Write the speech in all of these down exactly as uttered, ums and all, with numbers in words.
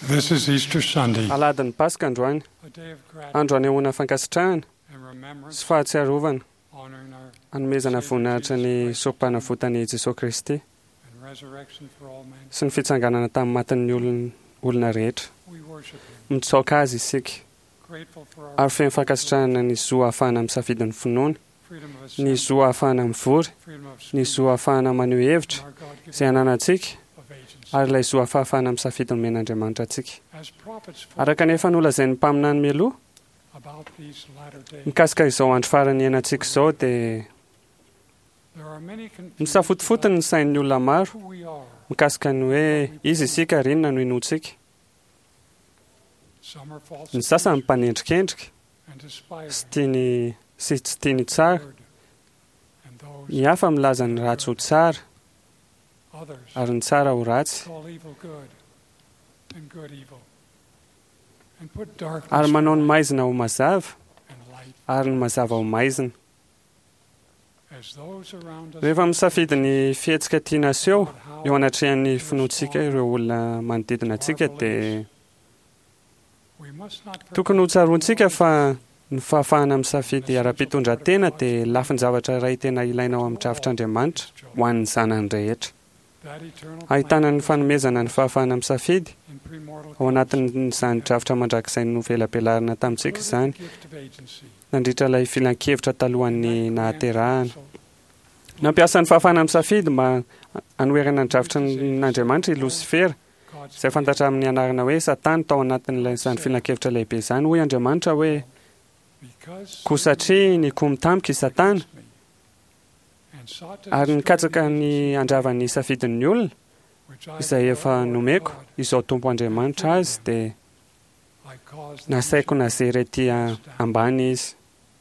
This is Easter Sunday, Aladin'ny Paska androany, a day of gratitude andro anehoana fankasitrahana and remembrance, sy fahatsiarovana, honoring our hanomezana voninahitra ny soapanafotan'i Jesosy Kristy and resurrection for all men. sy ny fitsanganana tamin'ny matin'ny olon- olona rehetra. We worship Him, Mitsaoka azy isika, grateful for our ary feno fankasitrahana ny zo ahafahana misafidy ny finoana, freedom of ny assembly, zo ahafahana mivory, freedom of ny speech, zo ahafahana maneho hevitra and our God-given izay ananantsika, of agency. ary ilay zo ahafahafahana misafidy ny men'Andriamanitra antsika. As prophets Araka nefa nolazain'ny mpaminany mialoha, about these latter days, mikasika izao andro farany ianantsika izao dia there are many confused misafotofotony ny sain'ny olona maro who we are. mikasika ny hoe izy isika rinona no inoantsika. Some are false Ny sasany mpanendrikendrika and despise sy tiany sy tsy tiany tsara, word, and those ny hafa milaza ny ratsy ho tsara others ary ny tsara ho ratsy, call evil good and good evil, and put darkness ary manao ny for light maizina ho mazava and light ary ny mazava ho maizina. as those around us. Rehefa misafidy ny fihetsika tiana aseho how eo anatrehan'ny finoantsika ireo olona manodidina antsika dia we must not forget tokony ho tsaroantsika fa ny fahafahana misafidy ara-pitondran-tena dia lafiny zavatra iray tena ilaina ao amin'ny drafitr'Andriamanitra ho an'ny zanany rehetra. that eternal Ahitana plan ny fanomezana ny fahafahana misafidy in premortal ao anatin'izany drafitra mandrakizay novela-pialarina tamintsika izany, gift of agency. nandritra ilay filan-kevitra talohan'ny nahaterahana. Nampiasa ny fahafahana misafidy mba anoherana ny drafitra n'Andriamanitra i Losifera, God's izay fantatra amin'ny anarana hoe Satana tao anatin'ilay izany filan-kevitra lehibe izany. Hoy Andriamanitra hoe because koa satria ny koa mitamika i Satana me and sought to ary destroy nikatsaka me, ny andravany safidin'ny olona which I izay efa before nomeko God, izao tompo Andriamanitra azy dia I caused them nasaiko to nazery etỳ a- ambany izy.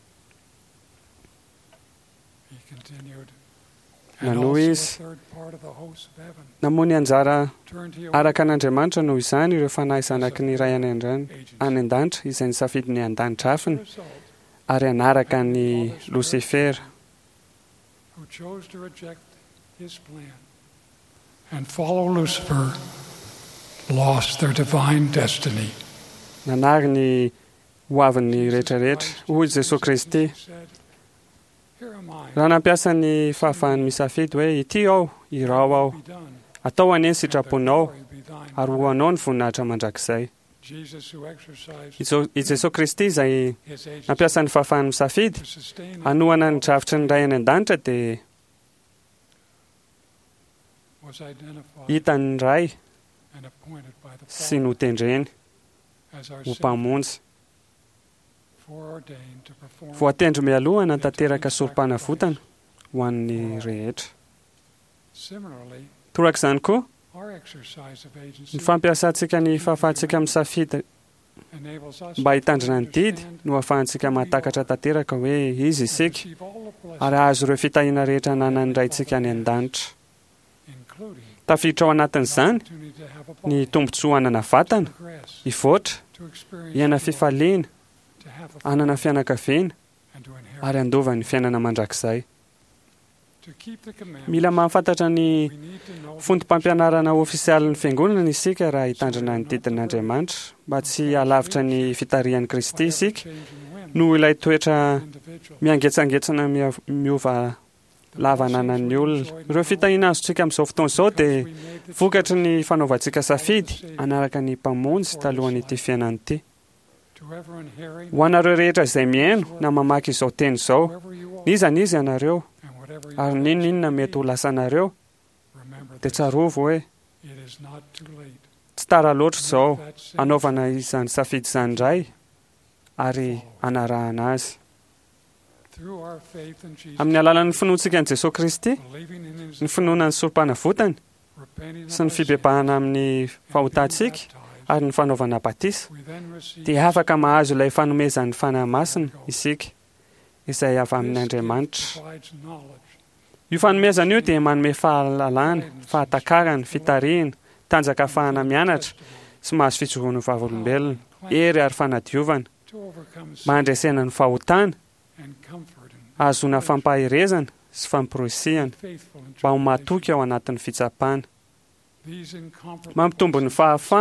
He continued. Na And no also is- a third part of the hosts of heaven Namoa ny anjara turned to araka an'Andriamanitra noho izany ireo fanahy zanaky ny iray any andran- any an-danitra izay nisafidy ny an-danitra the hafiny result, ary anaraka ny Lucifera. who chose to reject his plan and follow Lucifer, lost their divine destiny. Nanary ny hoavin'ny rehetrarehetra. Hoy Jesosy Kristy, He said, "Here am I. raha nampiasa ny fahafahany misafidy hoe ity ao, irao ao, Be done, atao aneny and the sitraponao glory be thine." ary ho anao ny voninahitra mandrakizay. Jesus, who exercised Izo- I Jesosy Kristy izay his agency nampiasa ny fahafahany misafidy to sustain his hanohana ny drafitry ny ray any an-danitra dia was identified hitany ray and appointed by the sy Father notendreny as our ho Savior, mpamonjy. foreordained to perform Voatendry mialoha nantanteraka sorom-panavotana ho an'ny rehetra. Similarly, Torak'izany koa, our exercise of agency ny fampiasantsika ny fahafahantsika misafidy enables us mba to hitandrina ny didy understand no ahafahantsika mahatakatra tanteraka hoe izy and isika receive all the blessings, ary ahazo ireo fitahiana rehetra nanany raintsika any an-danitra. including Tafiditra ao anatin'izany opportunity to have a ny body, tombontsoa hanana vatana, to progress, hivoatra, to experience hiana joy, fifaliana, to have a hanana fianakaviana and to inherit. ary andova ny fiainana mandrakizay. To keep the commandments, Mila mahafantatra ny we need to know fondom-pampianarana ofisialin'ny fiangonana isika raha hitandrina ny didin'Andriamanitra mba tsy halavitra ny fitarihan'i Kristy isika changing whim no ilay toetra individual. miangetsangetsana mia- miova lavananan'ny olona. Ireo fitahiana azontsika amin'izao fotoana izao dia We made the vokatry ny fanaovantsika safidy anaraka ny mpamonjy talohan'ity fiainana ity. to everyone hearing, Ho anareo rehetra izay mihaino na mamaky izao teny izao, wherever you are, niza niza ianareo and whatever you ary ninon'inona mety ho lasa anareo remember dia this, tsarovo hoe it is not too late. tsy tara loatra izao Make that same anaovana izany safidy izany indray ary anarahana azy. through our faith in Jesus, Amin'ny alalan'ny finoantsika an'i Jesosy Kristy, believing in his ny finoana ny sorom-panavotana repenting of sy ny our fibebahana amin'ny sin, fahotantsika and being baptized, ary ny fanaovana batisa we then receive dia afaka mahazo ilay fanomezan'ny fanahy masina isika izay avy amin'ny this Andriamanitra. gift provides knowledge, Io fanomezana io dia manome fahalalana, fahatakarana, fitarihana, tanjaka ahafahana mianatra sy mahazo fijoroana ho vavolombelona, ery ary fanadiovana, to overcome sin mba handresena ny fahotana, and comfort and ahazona fampaherezana sy fampiroisihana faithful in mba ho tribulation. matoky ao anatin'ny fitsapana. These incomparable Mampitombo ny blessings fahafahana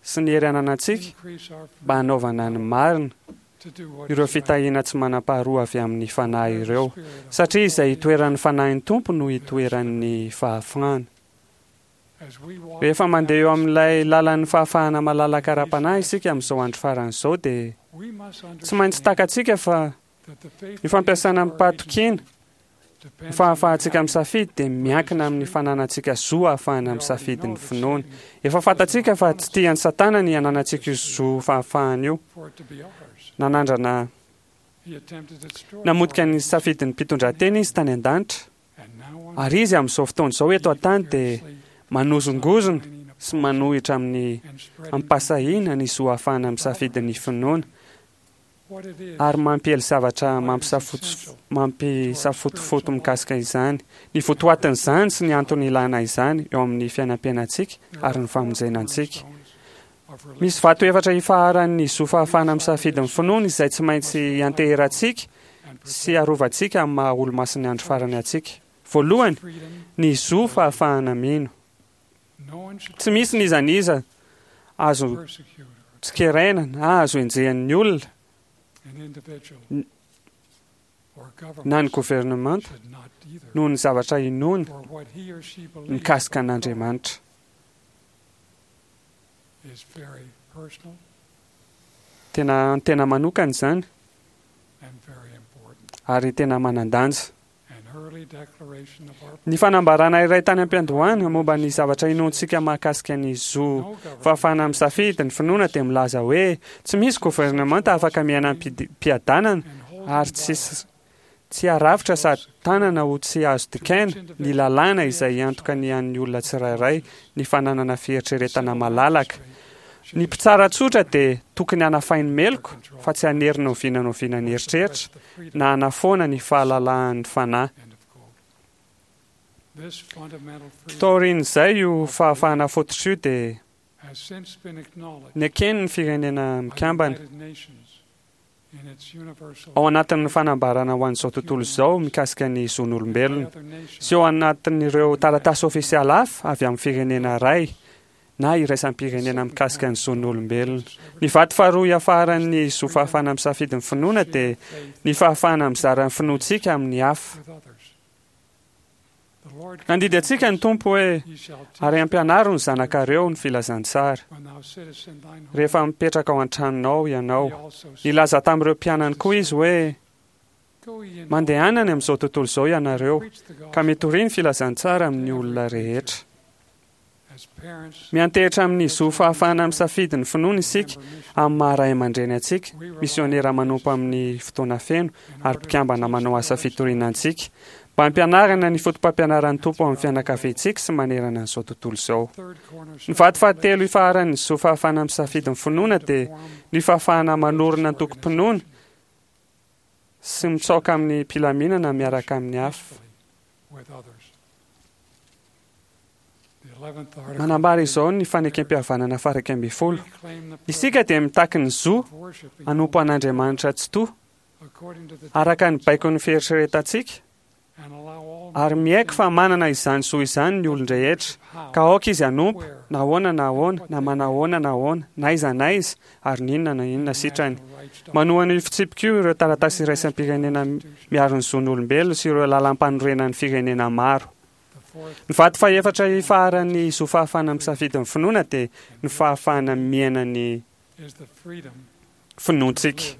sy ny hery ananantsika mba hanaovana ny marina ireo fitahiana tsy manam-paharoa avy amin'ny fanahy ireo satria izay itoeran'ny fanahin'ny tompo no itoeran'ny fahafahana. Rehefa mandeha eo amin'ilay lalan'ny fahafahana malalaka ara-panahy isika amin'izao andro faran'izao dia tsy maintsy takatsika fa ny fampiasana amin'ny patokiana ny fahafahantsika amin'ny safidy dia miankina amin'ny fananantsika zo ahafahana amin'ny safidy ny finoana. Efa fantatsika fa tsy tian'ny satana ny ananantsika io zo fahafahana io. Nanandrana namotika ny safidin'ny mpitondran-teny izy tany an-danitra ary izy amin'izao fotoana izao eto an-tany dia manozongozona sy manohitra amin'ny ampasahina ny zo ahafahana amin'ny safidin'ny finoana ary mampiely zavatra mampisafotofoto mikasika izany. Ny votoatin'izany sy ny antony ilana izany eo amin'ny fiainam-piainantsika ary ny famonjenantsika. Misy vato efatra ifaharan'ny zo fahafahana amin'ny safidin'ny finoana izay tsy maintsy anteherantsika sy arovantsika amin'ny maha olo-masiny andro farany atsika. Voalohany, ny zo fahafahana mino. Tsy misy nizaniza azo tsikeraina na azo enjehan'ny olona na ny governemanta noho ny zavatra inoana mikasika an'Andriamanitra. Tena tena manokana izany ary tena manan-danja. Ny fanambarana iray tany am-piandohana momba ny zavatra inoantsika mahakasika ny zo fahafahana amin'ny safidy ny finoana dia milaza hoe tsy misy governemanta afaka miaina-mpiadanana ary tsy tsy haravitra sady tanana ho tsy azo dikaina ny lalàna izay antoka ny an'ny olona tsirairay ny fananana fieritreretana malalaka. Ny mpitsara tsotra dia tokony hanafainy meloko fa tsy hanerina ovinana ovinany eritreritra na hanafoana ny fahalalan'ny fanahy. Taorian'izay io fahafahana fototra io dia nekeny ny firenena mikambana ao anatin'ny fanambarana ho an'izao tontolo izao mikasika ny zon'olombelona sy ao anatin'ireo taratasy ofisialy hafa avy amin'ny firenena iray na iraisam-pirenena mikasika ny zon'olombelona. Ny vato faharoa iafaran'ny zo fahafahana amin'ny safidin'ny finoana dia ny fahafahana mizaran'ny finoantsika amin'ny hafa. Nandidy antsika ny tompo hoe ary ampianaro ny zanakareo ny filazantsara. Rehefa mipetraka ao an-tranonao ianao, ilaza tamin'ireo mpianany koa izy hoe mandehanany amin'izao tontolo izao ianareo ka mitoriany filazantsara amin'ny olona rehetra. Miantehitra amin'ny zo fahafahana amin'ny safidin'ny finoana isika amin'ny maha ray aman-dreny antsika, misionera manompo amin'ny fotoana feno ary mpikambana manao asa fitorianantsika mba hampianarana ny fotom-pampianaran'ny tompo amin'ny fianakaviantsika sy manerana an'izao tontolo izao. Ny vato fahatelo ifaharan'ny zo fahafahana amin'ny safidin'ny finoana dia ny fahafahana manorina ny tokom-pinoana sy mitsaoka amin'ny mpilaminana miaraka amin'ny hafa. Manambara izao ny fanekem-pihavanana faha iraika ambin'ny folo. Isika dia mitaky ny zo hanompo an'Andriamanitra tsy toa araka ny baiko ny fieritreretantsika ary mihaiko fa manana izany zo izany ny olon-drehetra ka aoka izy hanompo na ahoana na ahoana na manahoana na ahoana na iza na iza ary ninona na inona sitrany. Manohana io fitsipika io ireo taratasy iraisam-pirenena miaro ny zon'olombelona sy ireo lalam-panorenan'ny firenena maro. Ny vato fahaefatra ifaharan'ny zo fahafahana amin'ny safidin'ny finoana dia ny fahafahana miaina ny finoantsika.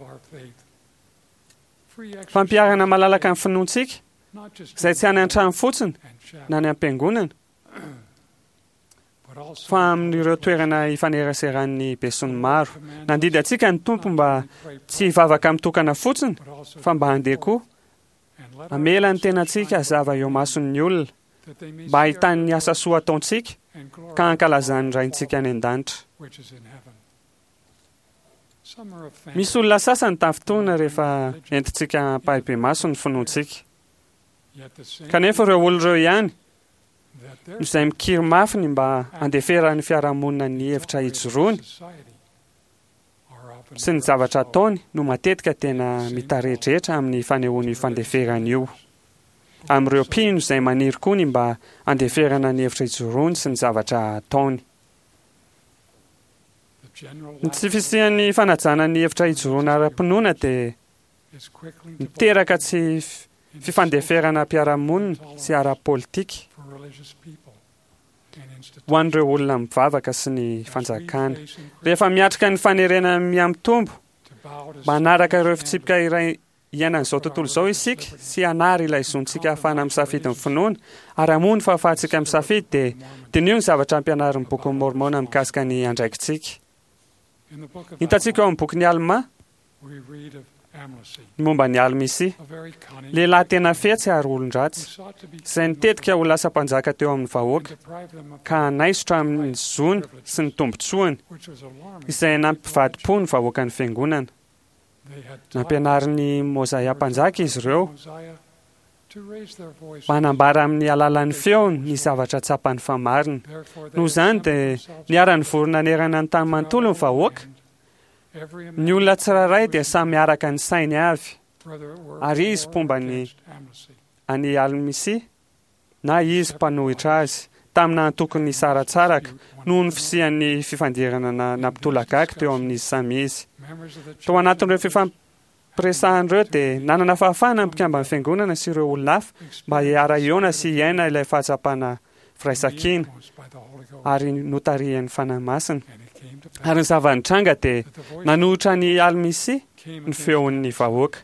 Fampiarana malalaka amin'ny finoantsika izay tsy any an-trano fotsiny na ny am-piangonana fa amin'ireo toerana ifaneraseran'ny be sy ny maro. Nandidy antsika ny tompo mba tsy hivavaka mitokana fotsiny fa mba handeha koa hamela ny tenantsika hazava eo mason'ny olona mba hahitany ny asa soa ataontsika ka hankalazany raintsika any an-danitra. Misy olona sasany tamin'ny fotoana rehefa entintsika hampahibe maso ny finoantsika. Kanefa ireo olon'ireo ihany izay mikiry mafiny mba handeferany fiarahamonina ny hevitra hijoroany sy ny zavatra ataony no matetika tena mitarehidretra amin'ny fanehoany fandeferany io. Amin'ireo mpino izay maniry koa ny mba handeferana ny hevitra hijoroany sy ny zavatra ataony. Ny tsy fisian'ny fanajana ny hevitra hijoroana ara-pinoana dia miteraka tsy fifandeferana mpiara-monina sy ara-politika ho an'ireo olona mivavaka sy ny fanjakana. Rehefa miatrika ny fanerena miamitombo, manaraka ireo fitsipika iray iainan'izao tontolo izao isika sy hanary ilay zontsika hafana misafidy ny finoana ary hamono fahafahantsika misafidy dia dinio ny zavatra ampianarin'ny boky ny mormona mikasika ny andraikitsika. Hitantsika eo amin'ny boky ny Alma ny momba ny Almisi, lehilahy tena fetsy ary olon-dratsy izay nitetika ho lasa mpanjaka teo amin'ny vahoaka ka hanaisotra amin'ny zony sy ny tombotsoany izay nampivadi-po ny vahoaka ny fiangonana. Nampianarin'ny Mozaia mpanjaka izy ireo manambara amin'ny alalan'ny feony ny zavatra tsapan'ny famarina. Noho izany dia niara-ny vorona nerana ny tany manontolo ny vahoaka. Ny olona tsirairay dia samy araka ny sainy avy, ary izy pomba ny any Almisi na izy mpanohitra azy tamina tokony saratsaraka noho ny fisian'ny fifandirana nampitolagaky teo amin'izy samy izy. Tao anatin'ireo fifampiresahan'ireo dia nanana fahafahana mpikamba ny fiangonana sy ireo olona hafa mba hiara-iona sy hiaina ilay fahatsapana firaisan-kina ary notarihan'ny fanahy masina. Ary ny zava-nitranga dia nanohitra ny Almisi ny feon'ny vahoaka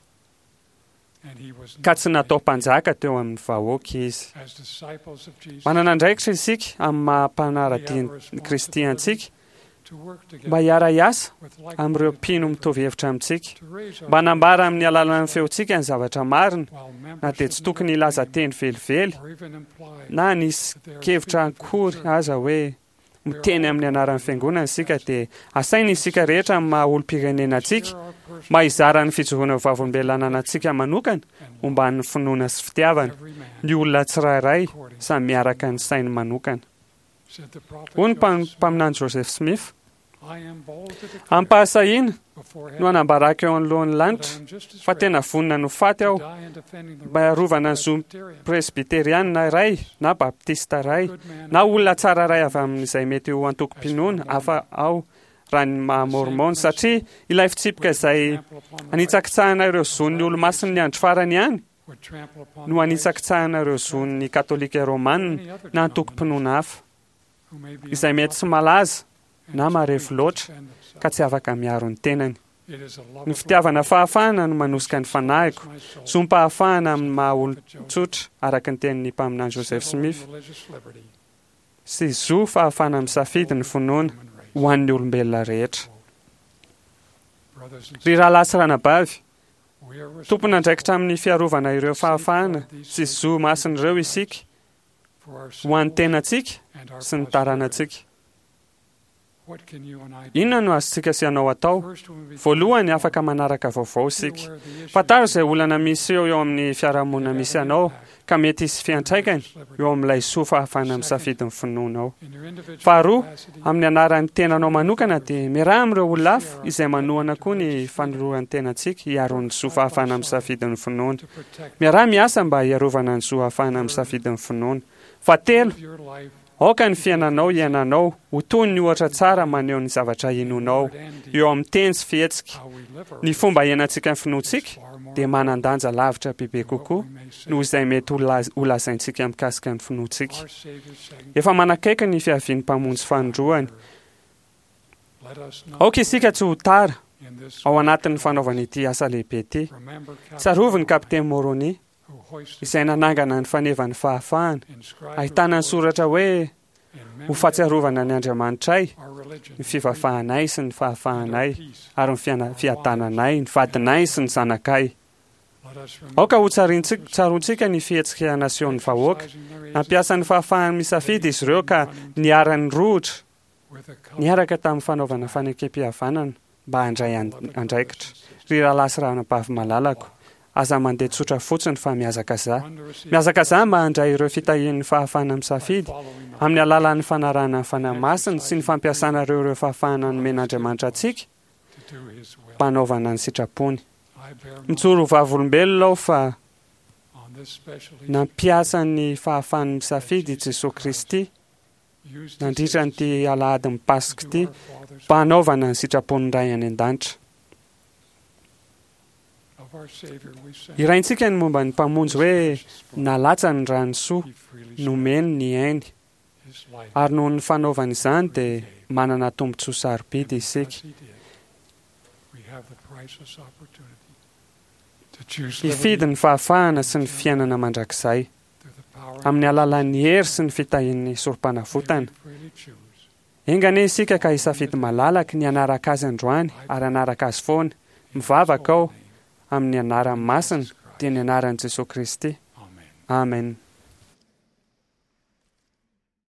ka tsy natao mpanjaka teo amin'ny vahoaka izy. Manana andraikitra isika amin'ny maha-mpanaradian'ny kristiantsika mba hiara-iasa amin'ireo mpino mitovy hevitra amintsika, mba hanambara amin'ny alalan'ny feontsika ny zavatra marina, na dia tsy tokony hilaza teny velively na nisy kevitra akory aza hoe miteny amin'ny anaran'ny fiangonana isika dia asaina isika rehetra amin'ny maha olom-pirenenantsika mba hizara ny fijoroana vavolombelona antsika manokana momba ny finoana sy fitiavana, ny olona tsirairay samy miaraka ny sainy manokana. Hoy ny mpaminany Joseph Smith, ampahasahiana no hanambarako eo anoloan'ny lanitra fa tena vonina no faty aho mba hiarovana ny zo presbiteriana iray na baptista iray na olona tsara iray avy amin'izay mety ho antoko-pinoana hafa ao raha ny maha-mormona, satria ilay fitsipika izay anitsakitsahana ireo zon'ny olo-masiny ny andro farany ihany no anitsakitsahana ireo zon'ny katolika romanina na antoko-pinoana hafa izay mety tsy malaza na marefo loatra ka tsy afaka miaro ny tenany. Ny fitiavana fahafahana no manosika ny fanahiko, zompahafahana amin'ny maha-olon-tsotra araka ny tenin'ny mpaminany Joseph Smith, sy zo fahafahana misafidy ny finoana ho an'ny olombelona rehetra. Ry rahalahy sy ranabavy, tompony andraikitra amin'ny fiarovana ireo fahafahana sy zo masin'ireo isika ho an'ny tenantsika sy ny taranantsika. Inona no azontsika sy ianao atao? Voalohany, afaka manaraka vaovao isika. Fantaro izay olana misy eo eo amin'ny fiarahamonina misy ianao ka mety hisy fiantraikany eo amin'ilay soa fahafahana misafidy ny finoanao. Faharoa, amin'ny anaran'ny tenanao manokana dia miaraha amin'ireo olona hafa izay manohana koa ny fanorohan'ny tenantsika hiaro ny soa fahafahana misafidy ny finoana. Miaraha miasa mba hiarovana ny soa fahafahana misafidy ny finoana. Fahatelo, aoka ny fiainanao iainanao ho toy ny ohatra tsara maneho ny zavatra inonao eo amin'ny teny sy fihetsika. Ny fomba iainantsika ny finoantsika dia manan-danja lavitra bebe kokoa noho izay mety ho lazaintsika mikasika ny finoantsika. Efa manakaiky ny fiavian'ny mpamonjy fanondroany. Aoka isika tsy ho tara ao anatin'ny fanaovana ity asa lehibe ity. Tsarovy ny kapiteny Moroni izay nanangana ny fanevany fahafahana, ahitana ny soratra hoe ho fahatsiarovana ny Andriamanitray, ny fivafahanay sy ny fahafahanay, ary ny fiadananay, ny vadinay sy ny zanakay. Aoka ho tsarontsika ny fihetsika nasion'ny vahoaka, nampiasa ny fahafahany misafidy izy ireo ka niara-ny rohotra, niaraka tamin'ny fanaovana fanekem-pihavanana mba handray andraikitra. Ry rahalahy sy ranabavy malalako, aza mandeha tsotra fotsiny fa miazaka za. Miazaka za mba handray ireo fitahian'ny fahafahana misafidy amin'ny alalan'ny fanarahana ny fanahy masina sy ny fampiasana ireo ireo fahafahana nomen'Andriamanitra antsika mba hanaovana ny sitrapony. Mijoro vavolombelona aho fa nampiasa ny fahafahany misafidy i Jesosy Kristy nandritra nyty alahady ny pasika ity mpanaovana ny sitrapon'ny ray any an-danitra. Iraintsika ny momba ny mpamonjy hoe nalatsa ny ranosoa nomeny ny ainy, ary noho ny fanaovana izany dia manana tombontsoa sarobidy isika. Hifidy ny fahafahana sy ny fiainana mandrakizay amin'ny alalan'ny hery sy ny fitahian'ny sorom-panafotana. Engane isika ka hisafidy malalaka ny anaraka azy androany ary anaraka azy foana, mivavaka ao amin'ny anaran'ny masina dia ny anaran'i Jesosy Kristy. Amen.